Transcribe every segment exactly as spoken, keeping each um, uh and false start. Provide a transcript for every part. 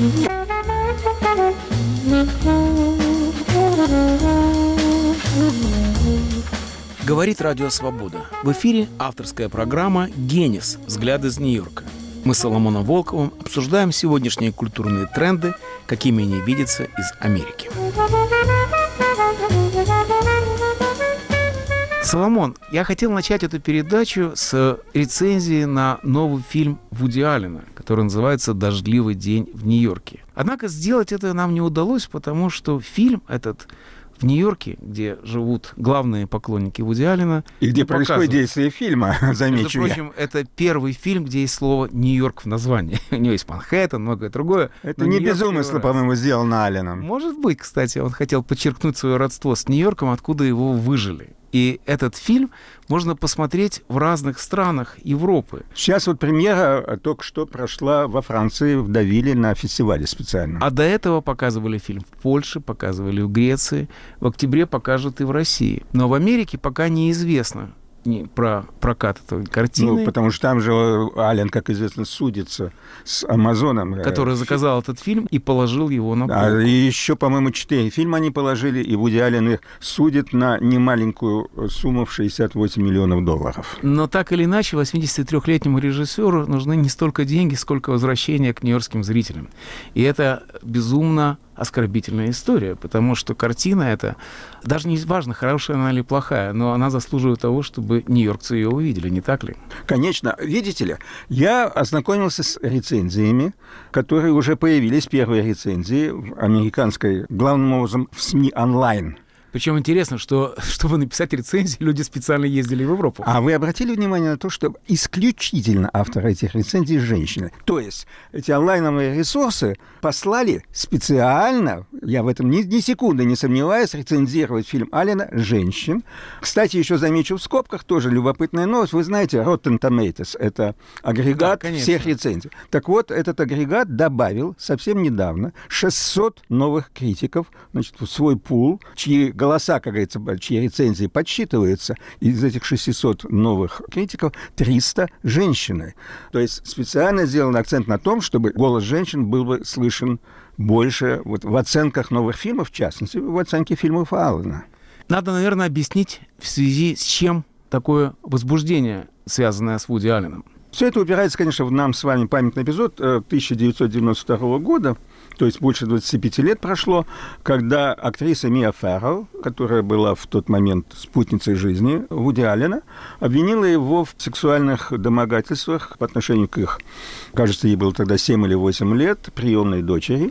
Говорит Радио Свобода. В эфире авторская программа «Генис. Взгляд из Нью-Йорка». Мы с Соломоном Волковым обсуждаем сегодняшние культурные тренды, какими они видятся из Америки. Соломон, я хотел начать эту передачу с рецензии на новый фильм Вуди Аллена, который называется «Дождливый день в Нью-Йорке». Однако сделать это нам не удалось, потому что фильм этот в Нью-Йорке, где живут главные поклонники Вуди Аллена. И где происходит действие фильма, замечу я. Между прочим, это первый фильм, где есть слово «Нью-Йорк» в названии. У него есть Манхэттен, многое другое. Это не без умысла, по-моему, сделано Алленом. Может быть, кстати, он хотел подчеркнуть свое родство с Нью-Йорком, откуда его выжили. И этот фильм можно посмотреть в разных странах Европы. Сейчас вот премьера только что прошла во Франции, в Девиле на фестивале специально. А до этого показывали фильм в Польше, показывали в Греции. В октябре покажут и в России. Но в Америке пока неизвестно про прокат этой картины. Ну, потому что там же Аллен, как известно, судится с Амазоном. Который заказал этот фильм и положил его на полку. А, и еще, по-моему, четыре фильма они положили, и Вуди Аллен их судит на немаленькую сумму в шестьдесят восемь миллионов долларов. Но так или иначе, восьмидесятитрёхлетнему режиссеру нужны не столько деньги, сколько возвращение к нью-йоркским зрителям. И это безумно оскорбительная история, потому что картина эта, даже не важно, хорошая она или плохая, но она заслуживает того, чтобы нью-йоркцы ее увидели, не так ли? Конечно. Видите ли, я ознакомился с рецензиями, которые уже появились, первые рецензии в американской, главным образом, в СМИ онлайн. Причем интересно, что, чтобы написать рецензии, люди специально ездили в Европу. А вы обратили внимание на то, что исключительно авторы этих рецензий – женщины? То есть эти онлайновые ресурсы послали специально, я в этом ни, ни секунды не сомневаюсь, рецензировать фильм Аллена женщин. Кстати, еще замечу в скобках, тоже любопытная новость. Вы знаете, Rotten Tomatoes – это агрегат да, всех рецензий. Так вот, этот агрегат добавил совсем недавно шестьсот новых критиков, значит, в свой пул, чьи голоса, как говорится, чьи рецензии подсчитываются, из этих шестисот новых критиков триста женщины. То есть специально сделан акцент на том, чтобы голос женщин был бы слышен больше вот в оценках новых фильмов, в частности, в оценке фильмов Аллена. Надо, наверное, объяснить, в связи с чем такое возбуждение, связанное с Вуди Алленом. Все это упирается, конечно, в нам с вами памятный эпизод тысяча девятьсот девяносто второго года, то есть больше двадцати пяти лет прошло, когда актриса Мия Фарроу, которая была в тот момент спутницей жизни Вуди Аллена, обвинила его в сексуальных домогательствах по отношению к их, кажется, ей было тогда семь или восемь лет, приемной дочери.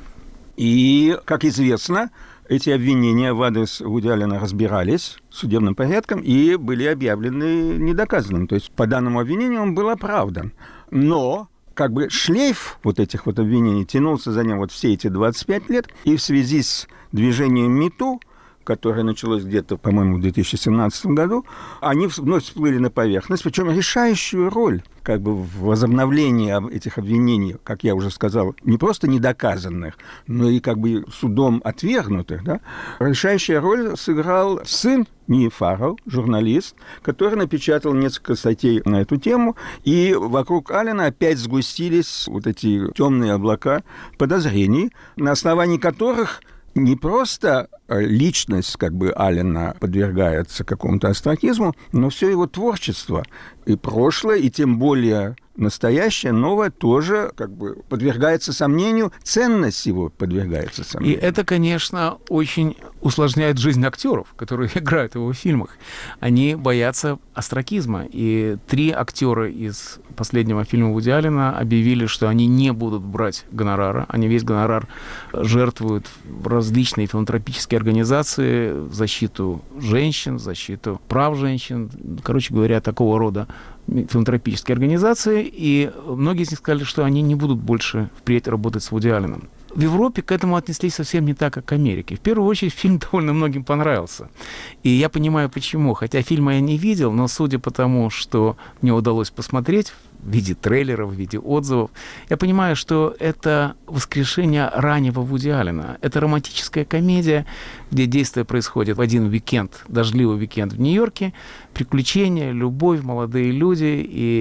И, как известно, эти обвинения в адрес Вуди Аллена разбирались судебным порядком и были объявлены недоказанными. То есть по данному обвинению он был оправдан. Но как бы шлейф вот этих вот обвинений тянулся за ним вот все эти двадцать пять лет, и в связи с движением МИТУ, которое началось где-то, по-моему, в две тысячи семнадцатом году, они вновь всплыли на поверхность, причем решающую роль как бы в возобновлении этих обвинений, как я уже сказал, не просто недоказанных, но и как бы судом отвергнутых, да, решающая роль сыграл сын Мии Фарроу, журналист, который напечатал несколько статей на эту тему, и вокруг Аллена опять сгустились вот эти темные облака подозрений, на основании которых не просто личность как бы Аллена подвергается какому-то остракизму, но все его творчество, и прошлое, и тем более настоящее, новое, тоже как бы подвергается сомнению, ценность его подвергается сомнению. И это, конечно, очень усложняет жизнь актеров, которые играют в его фильмах. Они боятся остракизма. И три актера из последнего фильма Вуди Аллена объявили, что они не будут брать гонорара. Они весь гонорар жертвуют в различные филантропические организации в защиту женщин, в защиту прав женщин. Короче говоря, такого рода филантропические организации, и многие из них сказали, что они не будут больше впредь работать с Вуди Алленом. В Европе к этому отнеслись совсем не так, как в Америке. В первую очередь, фильм довольно многим понравился. И я понимаю, почему. Хотя фильма я не видел, но судя по тому, что мне удалось посмотреть в виде трейлеров, в виде отзывов, я понимаю, что это воскрешение раннего Вуди Аллена. Это романтическая комедия, где действие происходит в один уикенд, дождливый уикенд в Нью-Йорке, приключения, любовь, молодые люди,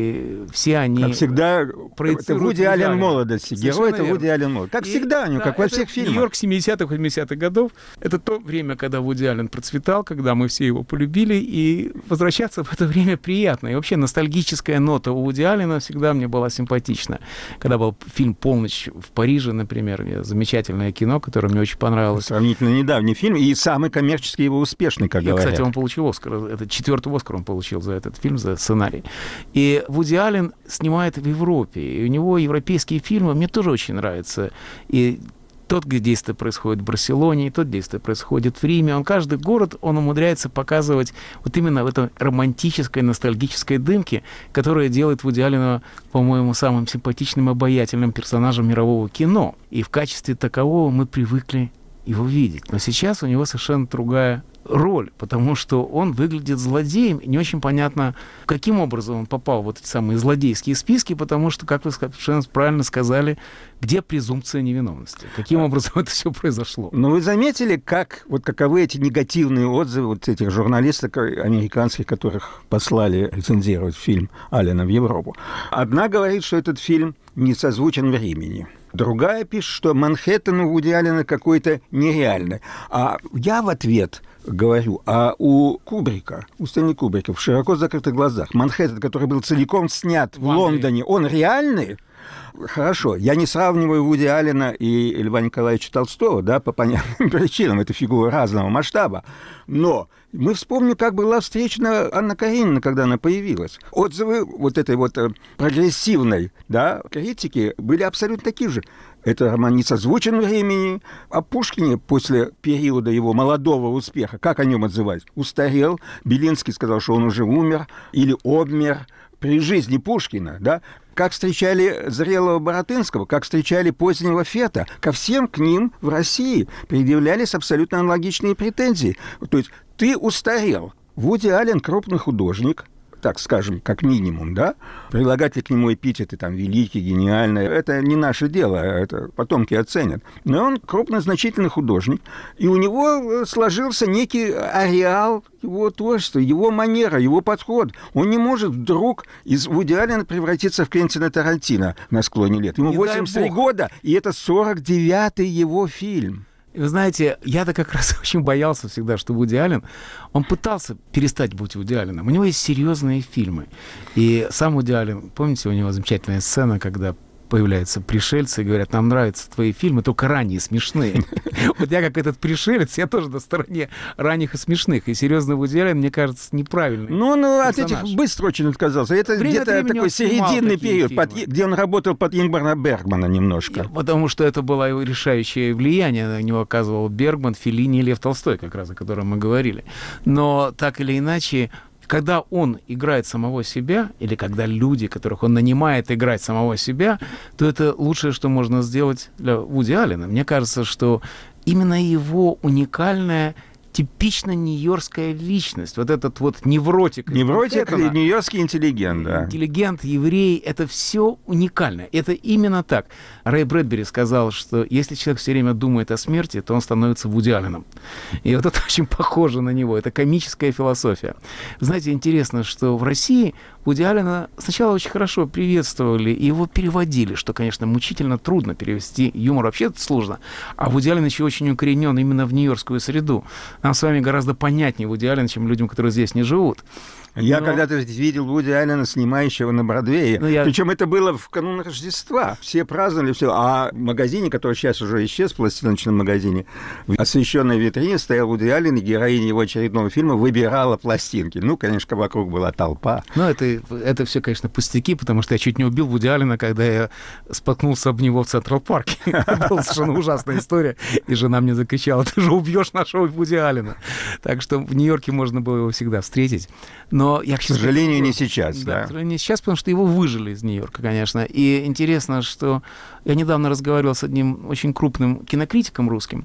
и все они... Как всегда, это Вуди Аллен молодости. Герой — это Вуди Аллен молодости. Как и, всегда, да, как во всех фильмах. Нью-Йорк семидесятых, восьмидесятых годов — это то время, когда Вуди Аллен процветал, когда мы все его полюбили, и возвращаться в это время приятно. И вообще ностальгическая нота у Вуди Аллена всегда мне была симпатична. Когда был фильм «Полночь в Париже», например, замечательное кино, которое мне очень понравилось. Сравнительно недавний фильм, и самый коммерчески его успешный, как и, говорят. Кстати, он получил Оскар. Это четвертый Оскар он получил за этот фильм, за сценарий. И Вуди Аллен снимает в Европе. И у него европейские фильмы мне тоже очень нравятся. И тот, где действие происходит в Барселоне, и тот, где действие происходит в Риме. Он каждый город, он умудряется показывать вот именно в этой романтической, ностальгической дымке, которая делает Вуди Аллена, по-моему, самым симпатичным и обаятельным персонажем мирового кино. И в качестве такового мы привыкли его видеть. Но сейчас у него совершенно другая роль, потому что он выглядит злодеем, и не очень понятно, каким образом он попал в вот эти самые злодейские списки, потому что, как вы совершенно правильно сказали, где презумпция невиновности? Каким образом это все произошло? Но вы заметили, как, вот каковы эти негативные отзывы вот этих журналистов американских, которых послали рецензировать фильм Аллена в Европу? Одна говорит, что этот фильм не созвучен времени. Другая пишет, что Манхэттен у Вуди Аллена какой-то нереальный. А я в ответ говорю, а у Кубрика, у Стэнли Кубрика в «Широко закрытых глазах» Манхэттен, который был целиком снят в, в Лондоне, он реальный? Хорошо, я не сравниваю Вуди Аллена и Льва Николаевича Толстого, да, по понятным причинам, это фигуры разного масштаба, но мы вспомним, как была встречена Анна Каренина, когда она появилась. Отзывы вот этой вот прогрессивной, да, критики были абсолютно такие же. Это роман не созвучен времени. О Пушкине после периода его молодого успеха, как о нем отзывать? Устарел. Белинский сказал, что он уже умер или обмер при жизни Пушкина, да? Как встречали зрелого Баратынского, как встречали позднего Фета. Ко всем к ним в России предъявлялись абсолютно аналогичные претензии. То есть ты устарел. Вуди Аллен крупный художник, так скажем, как минимум, да? Прилагать ли к нему эпитеты, там, великий, гениальный, это не наше дело, это потомки оценят. Но он крупный, значительный художник, и у него сложился некий ареал его творчества, его манера, его подход. Он не может вдруг из Вуди Аллена превратиться в Квентина Тарантино на склоне лет. Ему восемьдесят три года, и это сорок девятый его фильм. И вы знаете, я-то как раз очень боялся всегда, что Вуди Аллен, он пытался перестать быть Вуди Алленом. У него есть серьезные фильмы. И сам Вуди Аллен, помните, у него замечательная сцена, когда появляются пришельцы и говорят, нам нравятся твои фильмы, только ранние, смешные. Вот я как этот пришелец, я тоже на стороне ранних и смешных. И серьезный Вуди Аллен, мне кажется, неправильный. Ну, ну, от этих быстро очень отказался. Это где-то такой серединный период, где он работал под Ингмара Бергмана немножко. Потому что это было его решающее влияние. На него оказывал Бергман, Феллини и Лев Толстой, как раз о котором мы говорили. Но так или иначе, когда он играет самого себя, или когда люди, которых он нанимает играть самого себя, то это лучшее, что можно сделать для Вуди Аллена. Мне кажется, что именно его уникальная, типично нью-йоркская личность, вот этот вот невротик. Невротик и нью-йоркский интеллигент, да. Интеллигент, еврей, это все уникально. Это именно так. Рэй Брэдбери сказал, что если человек все время думает о смерти, то он становится Вуди Алленом. И вот это очень похоже на него. Это комическая философия. Знаете, интересно, что в России Вуди Аллена сначала очень хорошо приветствовали и его переводили, что, конечно, мучительно трудно перевести. Юмор вообще сложно. А Вуди Аллен еще очень укоренен именно в нью-йоркскую среду. Нам с вами гораздо понятнее Вуди Аллен, чем людям, которые здесь не живут. Я Но... когда-то видел Вуди Аллена, снимающего на Бродвее. Я... Причем это было в канун Рождества. Все праздновали все. А в магазине, который сейчас уже исчез, в пластиночном магазине, в освещенной витрине стоял Вуди Аллен, и героиня его очередного фильма выбирала пластинки. Ну, конечно, вокруг была толпа. Ну, это, это все, конечно, пустяки, потому что я чуть не убил Вуди Аллена, когда я споткнулся об него в Централ-парке. Это была совершенно ужасная история. И жена мне закричала, ты же убьешь нашего Вуди Аллена. Так что в Нью-Йорке можно было его всегда встретить. Но я, к сожалению, не сейчас, да. Да, к сожалению, не сейчас, потому что его выжили из Нью-Йорка, конечно. И интересно, что я недавно разговаривал с одним очень крупным кинокритиком русским.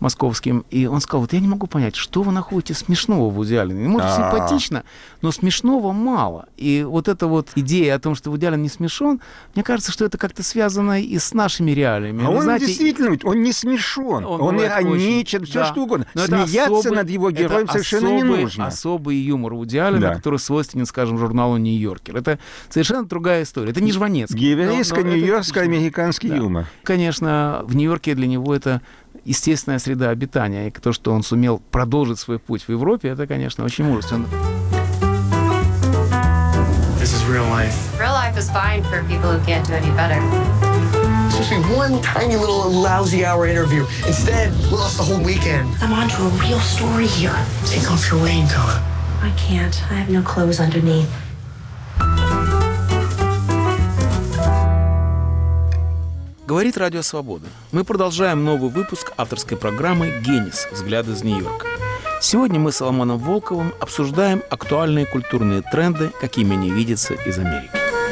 московским, и он сказал, вот я не могу понять, что вы находите смешного в Вуди Аллене? Может, А-а-а. симпатично, но смешного мало. И вот эта вот идея о том, что Вуди Аллен не смешон, мне кажется, что это как-то связано и с нашими реалиями. А Вы он знаете, действительно, он не смешон, он, он ироничен, все да. что угодно. Но Смеяться особый, над его героем совершенно особый, не нужно. Особый юмор Вуди Аллена, да. который свойственен, скажем, журналу «Нью-Йоркер». Это совершенно другая история. Это не Жванецкий. Еврейско-нью-йоркско-американский да. юмор. Конечно, в Нью-Йорке для него это естественная среда обитания. И то, что он сумел продолжить свой путь в Европе, это, конечно, очень мужественно. This is real life. Real life is fine for people who can't do any better. Especially one tiny little lousy hour interview. Instead, we lost the whole weekend. I'm on to a real story here. Take off your raincoat. I can't. I have no clothes underneath. Говорит Радио Свобода. Мы продолжаем новый выпуск авторской программы «Генис. Взгляд из Нью-Йорка». Сегодня мы с Соломоном Волковым обсуждаем актуальные культурные тренды, какими они видятся из Америки.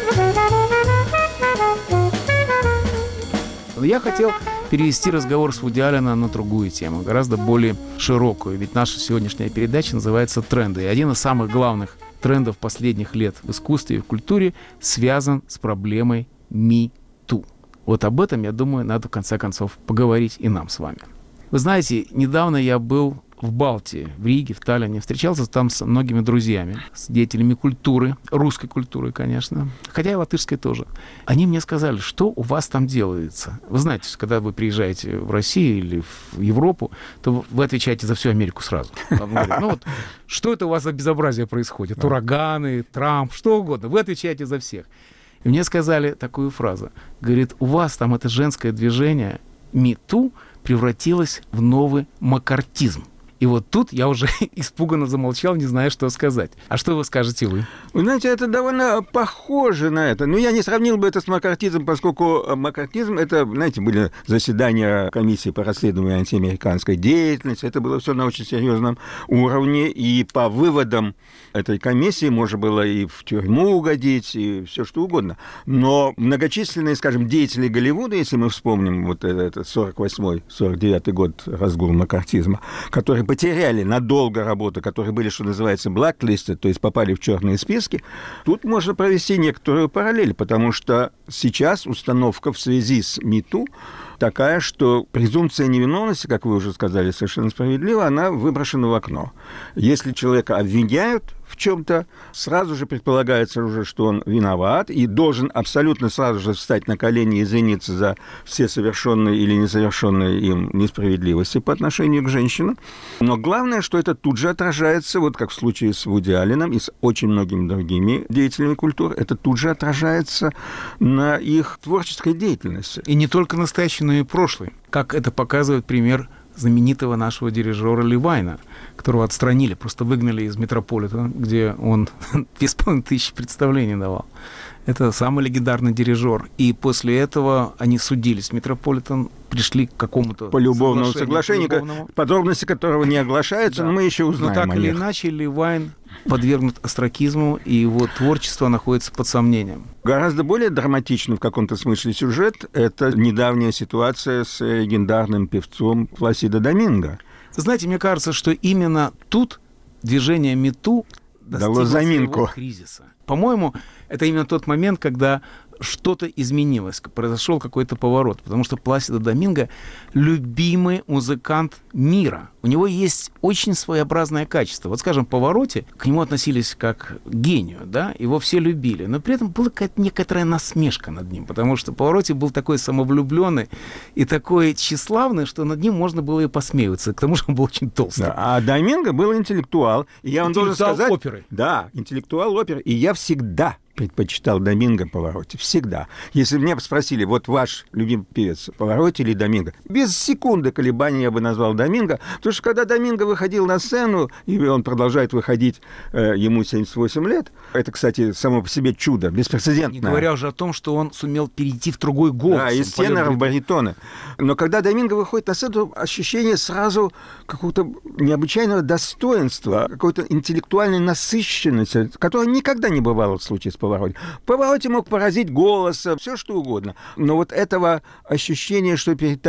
Я хотел перевести разговор с Вуди Алленом на другую тему, гораздо более широкую. Ведь наша сегодняшняя передача называется «Тренды». И один из самых главных трендов последних лет в искусстве и в культуре связан с проблемой Me Too. Вот об этом, я думаю, надо в конце концов поговорить и нам с вами. Вы знаете, недавно я был в Балтии, в Риге, в Таллине, встречался там с многими друзьями, с деятелями культуры, русской культуры, конечно, хотя и латышской тоже. Они мне сказали, что у вас там делается. Вы знаете, когда вы приезжаете в Россию или в Европу, то вы отвечаете за всю Америку сразу. Вам говорят, ну вот, что это у вас за безобразие происходит? Ураганы, Трамп, что угодно. Вы отвечаете за всех. И мне сказали такую фразу. Говорит, у вас там это женское движение Me Too превратилось в новый маккартизм. И вот тут я уже испуганно замолчал, не зная, что сказать. А что вы скажете вы? Вы знаете, это довольно похоже на это. Но я не сравнил бы это с маккартизмом, поскольку маккартизм — это, знаете, были заседания комиссии по расследованию антиамериканской деятельности. Это было все на очень серьезном уровне. И по выводам этой комиссии можно было и в тюрьму угодить, и все что угодно. Но многочисленные, скажем, деятели Голливуда, если мы вспомним вот этот сорок восьмой сорок девятый год, разгул маккартизма, которые потеряли надолго работу, которые были, что называется, blacklist, то есть попали в черные списки, тут можно провести некоторую параллель, потому что сейчас установка в связи с Me Too такая, что презумпция невиновности, как вы уже сказали, совершенно справедливо, она выброшена в окно. Если человека обвиняют в чем-то, сразу же предполагается уже, что он виноват и должен абсолютно сразу же встать на колени и извиниться за все совершенные или несовершенные им несправедливости по отношению к женщинам. Но главное, что это тут же отражается, вот как в случае с Вуди Алленом и с очень многими другими деятелями культуры, это тут же отражается на их творческой деятельности. И не только настоящий, но и прошлый. Как это показывает пример знаменитого нашего дирижера Левайна, которого отстранили, просто выгнали из Метрополитена, где он две с половиной тысячи представлений давал. Это самый легендарный дирижер. И после этого они судились. Метрополитен пришли к какому-то по любовному соглашению, соглашению подробности которого не оглашаются, да. Но мы еще узнаем. Но так или иначе, Левайн подвергнут остракизму, и его творчество находится под сомнением. Гораздо более драматичный в каком-то смысле сюжет – это недавняя ситуация с легендарным певцом Пласидо Доминго. Вы знаете, мне кажется, что именно тут движение Me Too достигло своего кризиса. По-моему, это именно тот момент, когда что-то изменилось, произошел какой-то поворот, потому что Пласидо Доминго — любимый музыкант мира. У него есть очень своеобразное качество. Вот, скажем, в «Повороте» к нему относились как к гению, да, его все любили, но при этом была какая-то некоторая насмешка над ним, потому что в «Повороте» был такой самовлюбленный и такой тщеславный, что над ним можно было и посмеиваться, к тому же он был очень толстый. Да, а Доминго был интеллектуал, и я вам должен сказать... оперы. Да, интеллектуал оперы, и я всегда предпочитал Доминго Паваротти. Всегда. Если бы меня спросили, вот ваш любимый певец, Паваротти или Доминго, без секунды колебаний я бы назвал Доминго, потому что когда Доминго выходил на сцену, и он продолжает выходить, э, ему семьдесят восемь лет, это, кстати, само по себе чудо, беспрецедентное. Не говоря уже о том, что он сумел перейти в другой голос. Да, из тенора в баритоны. Но когда Доминго выходит на сцену, ощущение сразу какого-то необычайного достоинства, какой-то интеллектуальной насыщенности, которая никогда не бывала в случае с Паваротти. В «Повороте» мог поразить голосом, все что угодно. Но вот этого ощущения, что перед тобой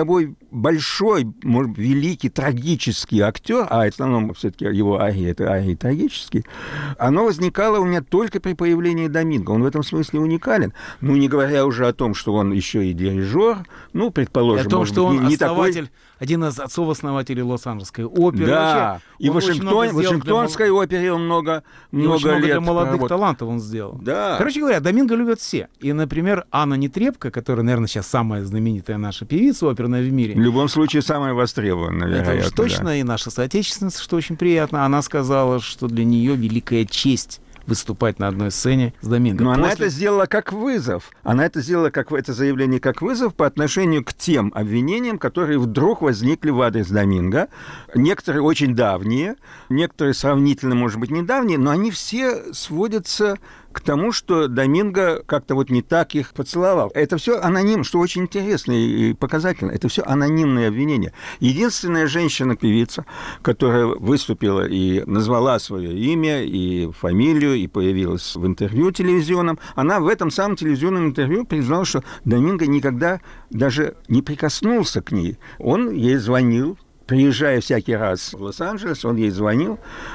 большой, может, великий, трагический актер, а в основном все-таки его арии, это арии трагические, оно возникало у меня только при появлении Доминго. Он в этом смысле уникален. Ну, не говоря уже о том, что он еще и дирижер, ну, предположим, и о том, может что быть, он не основатель, такой... один из отцов-основателей Лос-Анджелесской оперы. Да, вообще, и в Вашингтон, Вашингтонской для... опере он много, и много очень много лет для молодых проработал. талантов он сделал. Да. Короче говоря, Доминго любят все. И, например, Анна Нетребко, которая, наверное, сейчас самая знаменитая наша певица оперная в мире. В любом случае, самая востребованная, вероятно. Это уж точно, да. И наша соотечественница, что очень приятно, она сказала, что для нее великая честь выступать на одной сцене с Доминго. Но После... она это сделала как вызов. Она это сделала, как это заявление, как вызов по отношению к тем обвинениям, которые вдруг возникли в адрес Доминго. Некоторые очень давние, некоторые сравнительно, может быть, недавние, но они все сводятся к тому, что Доминго как-то вот не так их поцеловал. Это все аноним, что очень интересно и показательно. Это все анонимные обвинения. Единственная женщина-певица, которая выступила и назвала свое имя и фамилию, и появилась в интервью телевизионном, она в этом самом телевизионном интервью признала, что Доминго никогда даже не прикоснулся к ней. Он ей звонил, приезжая всякий раз в Лос-Анджелес, он ей звонил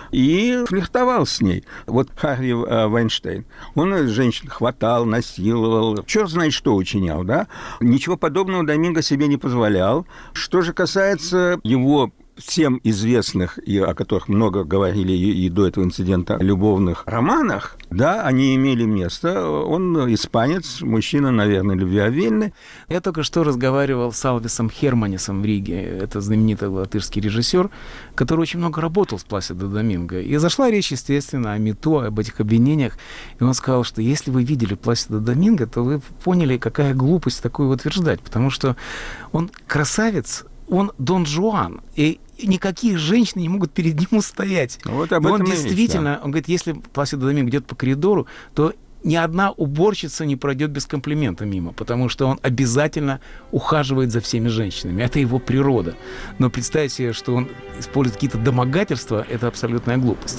и флиртовал с ней. Вот Харви Вайнштейн. Он женщин хватал, насиловал, черт знает что учинял, да? Ничего подобного Доминго себе не позволял. Что же касается его всем известных, и о которых много говорили и, и до этого инцидента, любовных романах, да, они имели место. Он испанец, мужчина, наверное, любвеобильный. Я только что разговаривал с Алвисом Херманисом в Риге. Это знаменитый латышский режиссер, который очень много работал с Пласидо Доминго. И зашла речь, естественно, о МИТУ, об этих обвинениях. И он сказал, что если вы видели Пласидо Доминго, то вы поняли, какая глупость такое утверждать. Потому что он красавец, он Дон Жуан. И никакие женщины не могут перед ним устоять. Вот об и этом он и действительно, речь, да. Он говорит, если Пласидо Доминго идет по коридору, то ни одна уборщица не пройдет без комплимента мимо, потому что он обязательно ухаживает за всеми женщинами. Это его природа. Но представьте себе, что он использует какие-то домогательства, это абсолютная глупость.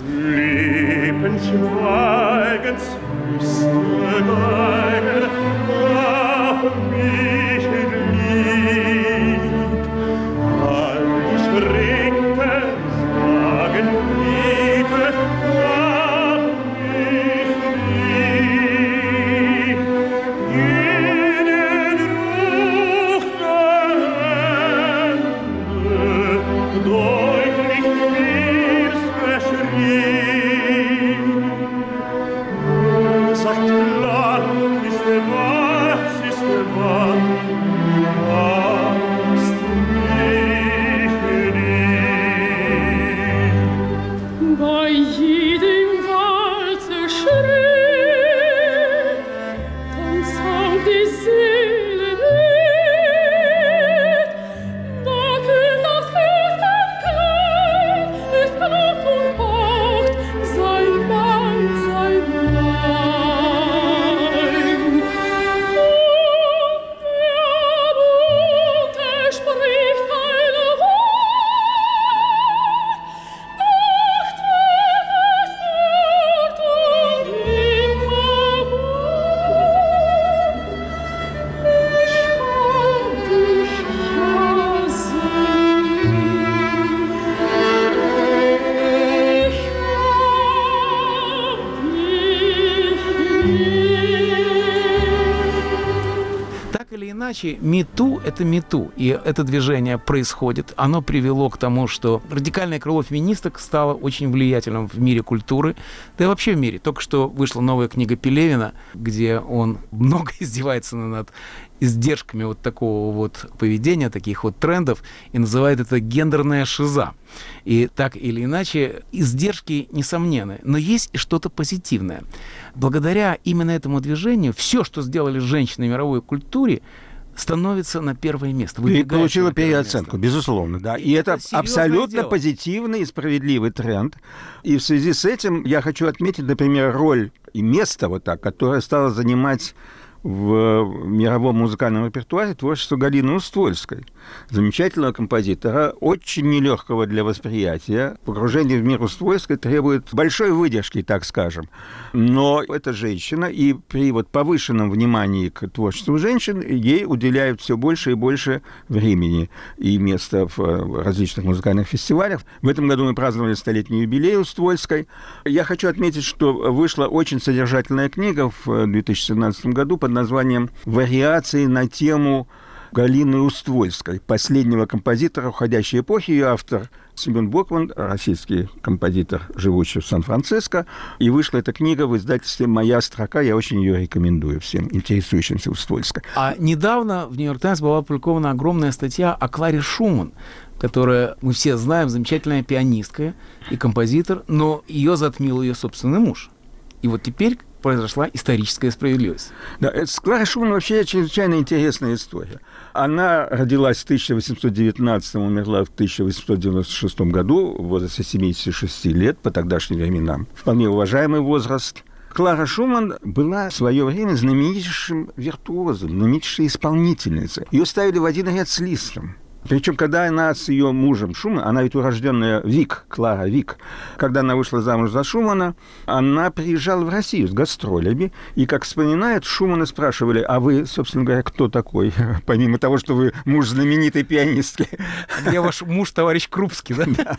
Иначе МИТУ — это МИТУ, и это движение происходит. Оно привело к тому, что радикальное крыло феминисток стало очень влиятельным в мире культуры, да и вообще в мире. Только что вышла новая книга Пелевина, где он много издевается над издержками вот такого вот поведения, таких вот трендов, и называет это гендерная шиза. И так или иначе, издержки несомненны, но есть и что-то позитивное. Благодаря именно этому движению все, что сделали женщины в мировой культуре, становится на первое место. И получила переоценку, безусловно, да. И, и это, это абсолютно дело. Позитивный и справедливый тренд. И в связи с этим я хочу отметить, например, роль и место вот так, которое стало занимать в мировом музыкальном репертуаре творчество Галины Уствольской, замечательного композитора, очень нелегкого для восприятия. Погружение в мир Уствольской требует большой выдержки, так скажем. Но эта женщина, и при вот повышенном внимании к творчеству женщин ей уделяют все больше и больше времени и места в различных музыкальных фестивалях. В этом году мы праздновали столетний юбилей Уствольской. Я хочу отметить, что вышла очень содержательная книга в две тысячи семнадцатом году под названием «Вариации на тему Галины Уствольской, последнего композитора уходящей эпохи». Ее автор Семен Бокман, российский композитор, живущий в Сан-Франциско. И вышла эта книга в издательстве «Моя строка». Я очень ее рекомендую всем интересующимся Уствольской. А недавно в «Нью-Йорк Таймс» была опубликована огромная статья о Кларе Шуман, которая, мы все знаем, замечательная пианистка и композитор, но ее затмил ее собственный муж. И вот теперь произошла историческая справедливость. Да, с Кларой Шуман вообще чрезвычайно интересная история. Она родилась в тысяча восемьсот девятнадцатом, умерла в тысяча восемьсот девяносто шестом году в возрасте семидесяти шести лет, по тогдашним временам. Вполне уважаемый возраст. Клара Шуман была в свое время знаменитейшим виртуозом, знаменитейшей исполнительницей. Ее ставили в один ряд с Листом. Причем, когда она с ее мужем Шуман, она ведь урожденная Вик, Клара Вик, когда она вышла замуж за Шумана, она приезжала в Россию с гастролями, и, как вспоминают, Шумана спрашивали: а вы, собственно говоря, кто такой, помимо того, что вы муж знаменитой пианистки? Где ваш муж, товарищ Крупский, да?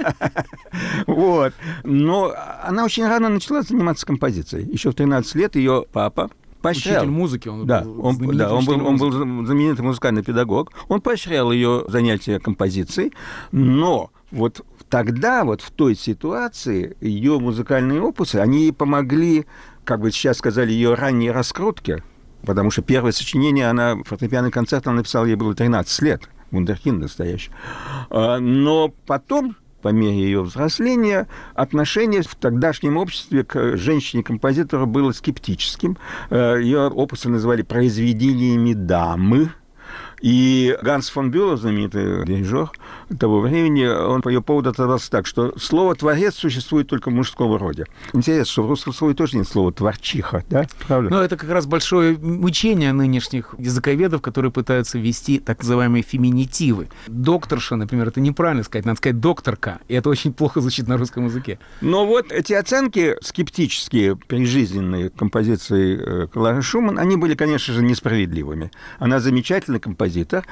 Вот. Но она очень рано начала заниматься композицией. Еще в тринадцать лет ее папа поощрял. Учитель музыки, он да, был он, да, он был, он был музыки. знаменитый музыкальный педагог. Он поощрял ее занятия композицией, но вот тогда, вот в той ситуации, ее музыкальные опусы, они ей помогли, как бы сейчас сказали, ее ранней раскрутке, потому что первое сочинение, она, фортепианный концерт она написала, ей было тринадцать лет, вундеркинд настоящий. Но потом, по мере ее взросления, отношение в тогдашнем обществе к женщине-композитору было скептическим. Ее опусы называли произведениями дамы. И Ганс фон Бюлоw, знаменитый дирижер того времени, он по ее поводу отозвался так, что слово «творец» существует только в мужском роде. Интересно, что в русском слове тоже нет слова «творчиха», да? Правда? Но это как раз большое мучение нынешних языковедов, которые пытаются ввести так называемые феминитивы. Докторша, например, это неправильно сказать, надо сказать докторка, и это очень плохо звучит на русском языке. Но вот эти оценки скептические, прижизненные композиции Клары Шуман, они были, конечно же, несправедливыми. Она замечательный композитор,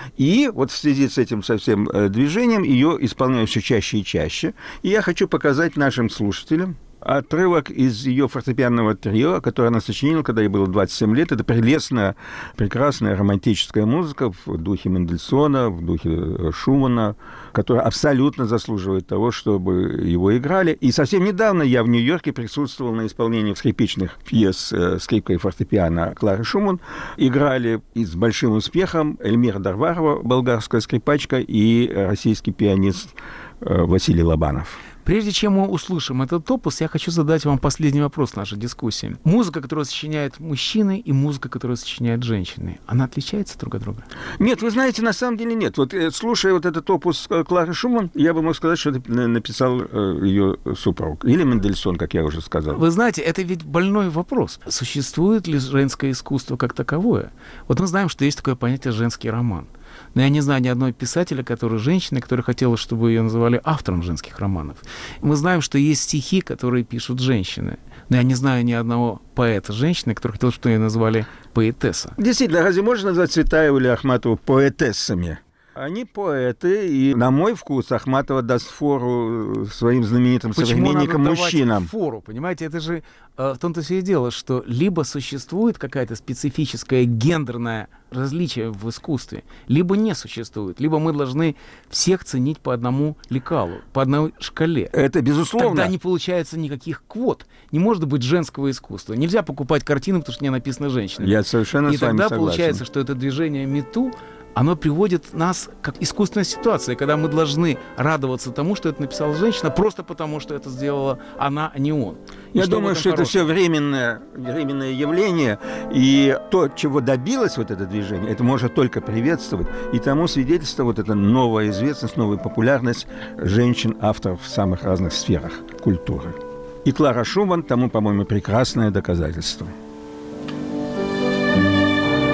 и вот в связи с этим совсем движением ее исполняют все чаще и чаще. И я хочу показать нашим слушателям отрывок из ее фортепианного трио, которое она сочинила, когда ей было двадцать семь лет. Это прелестная, прекрасная романтическая музыка в духе Мендельсона, в духе Шумана, которая абсолютно заслуживает того, чтобы его играли. И совсем недавно я в Нью-Йорке присутствовал на исполнении скрипичных пьес «Скрипка и фортепиано» Клары Шуман. Играли и с большим успехом Эльмира Дарварова, болгарская скрипачка, и российский пианист Василий Лобанов. Прежде чем мы услышим этот опус, я хочу задать вам последний вопрос в нашей дискуссии. Музыка, которую сочиняют мужчины, и музыка, которую сочиняют женщины, она отличается друг от друга? Нет, вы знаете, на самом деле нет. Вот слушая вот этот опус Клары Шуман, я бы мог сказать, что это написал ее супруг. Или Мендельсон, как я уже сказал. Вы знаете, это ведь больной вопрос. Существует ли женское искусство как таковое? Вот мы знаем, что есть такое понятие «женский роман». Но я не знаю ни одного писателя, который женщина, которая хотела, чтобы ее называли автором женских романов. Мы знаем, что есть стихи, которые пишут женщины. Но я не знаю ни одного поэта женщины, который хотел, чтобы ее назвали поэтесса. Действительно, разве можно назвать Цветаеву или Ахматову поэтессами? Они поэты, и, на мой вкус, Ахматова даст фору своим знаменитым современникам-мужчинам. Почему фору, понимаете? Это же э, в том-то все и дело, что либо существует какая-то специфическое гендерное различие в искусстве, либо не существует, либо мы должны всех ценить по одному лекалу, по одной шкале. Это безусловно. Тогда не получается никаких квот. Не может быть женского искусства. Нельзя покупать картину, потому что не написано «женщина». Я совершенно и с вами тогда согласен. Получается, что это движение «Мету», оно приводит нас как искусственная ситуация, когда мы должны радоваться тому, что это написала женщина, просто потому, что это сделала она, а не он. И Я что думаю, что это все временное, временное явление, и то, чего добилось вот это движение, это можно только приветствовать, и тому свидетельство вот эта новая известность, новая популярность женщин-авторов в самых разных сферах культуры. И Клара Шуман тому, по-моему, прекрасное доказательство.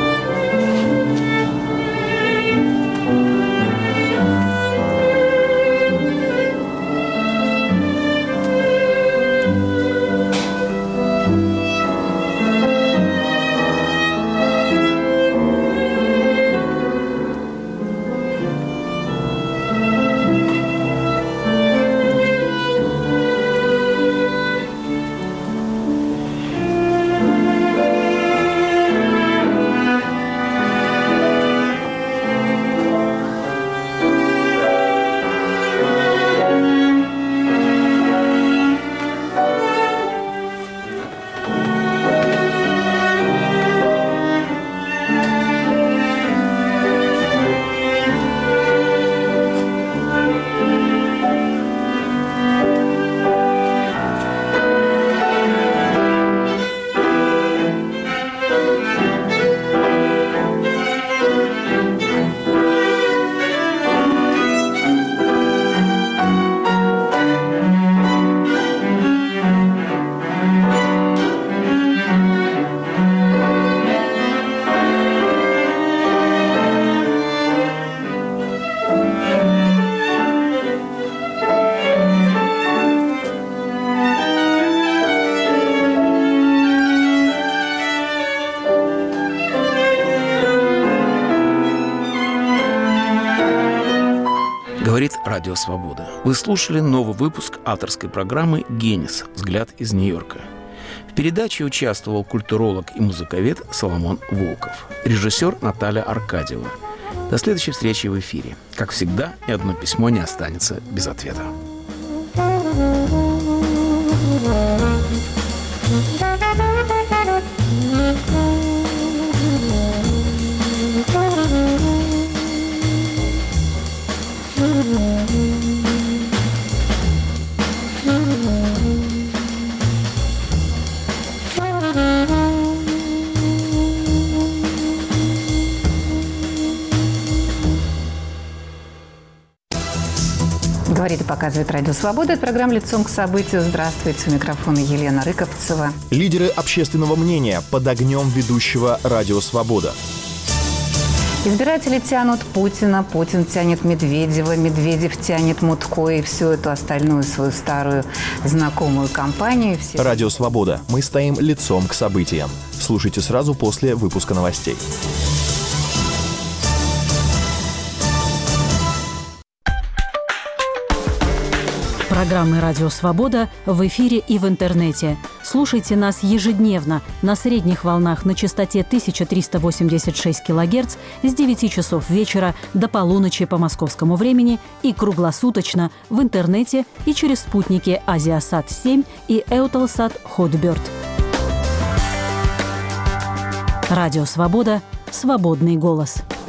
Говорит Радио Свобода. Вы слушали новый выпуск авторской программы «Генис. Взгляд из Нью-Йорка». В передаче участвовал культуролог и музыковед Соломон Волков, режиссер Наталья Аркадьева. До следующей встречи в эфире. Как всегда, ни одно письмо не останется без ответа. Говорит и показывает Радио Свобода. Это программа «Лицом к событию». Здравствуйте. У микрофона Елена Рыковцева. Лидеры общественного мнения под огнем ведущего Радио Свобода. Избиратели тянут Путина, Путин тянет Медведева, Медведев тянет Мутко и всю эту остальную свою старую знакомую компанию. Все... Радио Свобода. Мы стоим лицом к событиям. Слушайте сразу после выпуска новостей. Программы «Радио Свобода» в эфире и в интернете. Слушайте нас ежедневно на средних волнах на частоте тысяча триста восемьдесят шесть килогерц с девяти часов вечера до полуночи по московскому времени и круглосуточно в интернете и через спутники Азиасат семь и Эутelsat Hotbird. Радио Свобода. Свободный голос.